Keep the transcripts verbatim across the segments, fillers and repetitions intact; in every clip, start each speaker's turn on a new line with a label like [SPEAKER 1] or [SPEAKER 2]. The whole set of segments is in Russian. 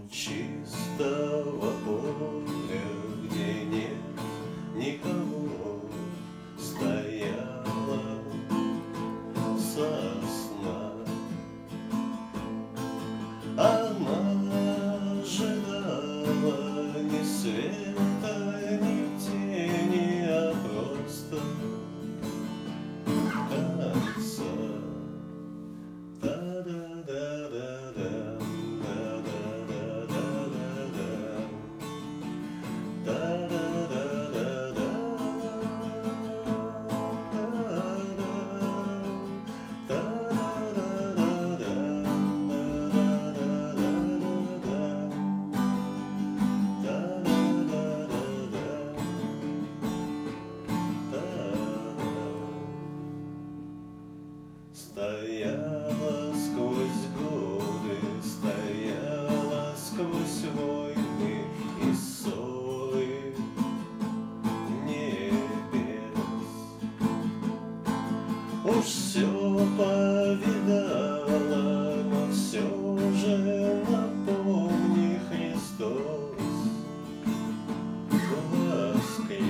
[SPEAKER 1] чистого поля, где нет никого, стояла сосна. Она ожидала ни света, ни тени, а просто конца. Стояла сквозь годы, стояла сквозь войны и ссоры небес. Уж все повидала, но все же напомни, Христос воскрес.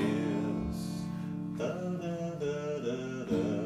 [SPEAKER 1] Та-да-да-да-да.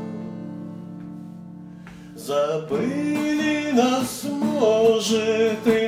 [SPEAKER 1] Забыли нас, может, и